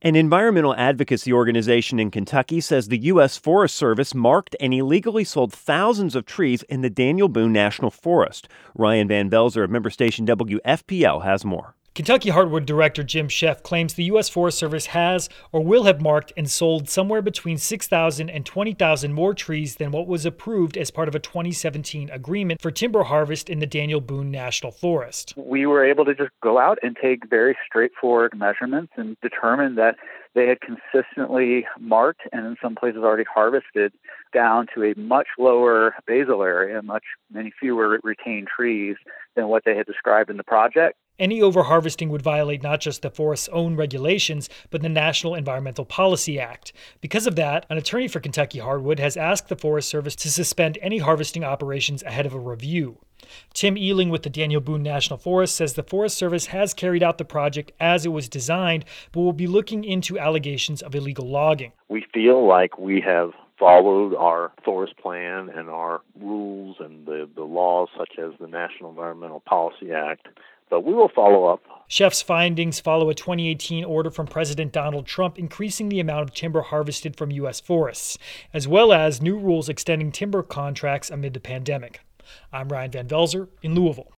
An environmental advocacy organization in Kentucky says the U.S. Forest Service marked and illegally sold thousands of trees in the Daniel Boone National Forest. Ryan Van Velzer of member station WFPL has more. Kentucky Heartwood Director Jim Sheff claims the U.S. Forest Service has or will have marked and sold somewhere between 6,000 and 20,000 more trees than what was approved as part of a 2017 agreement for timber harvest in the Daniel Boone National Forest. We were able to just go out and take very straightforward measurements and determine that they had consistently marked and in some places already harvested down to a much lower basal area, many fewer retained trees than what they had described in the project. Any overharvesting would violate not just the forest's own regulations, but the National Environmental Policy Act. Because of that, an attorney for Kentucky Heartwood has asked the Forest Service to suspend any harvesting operations ahead of a review. Tim Ealing with the Daniel Boone National Forest says the Forest Service has carried out the project as it was designed, but will be looking into allegations of illegal logging. We feel like we have followed our forest plan and our rules and the laws such as the National Environmental Policy Act, but we will follow up. Sheff's findings follow a 2018 order from President Donald Trump increasing the amount of timber harvested from U.S. forests, as well as new rules extending timber contracts amid the pandemic. I'm Ryan Van Velzer in Louisville.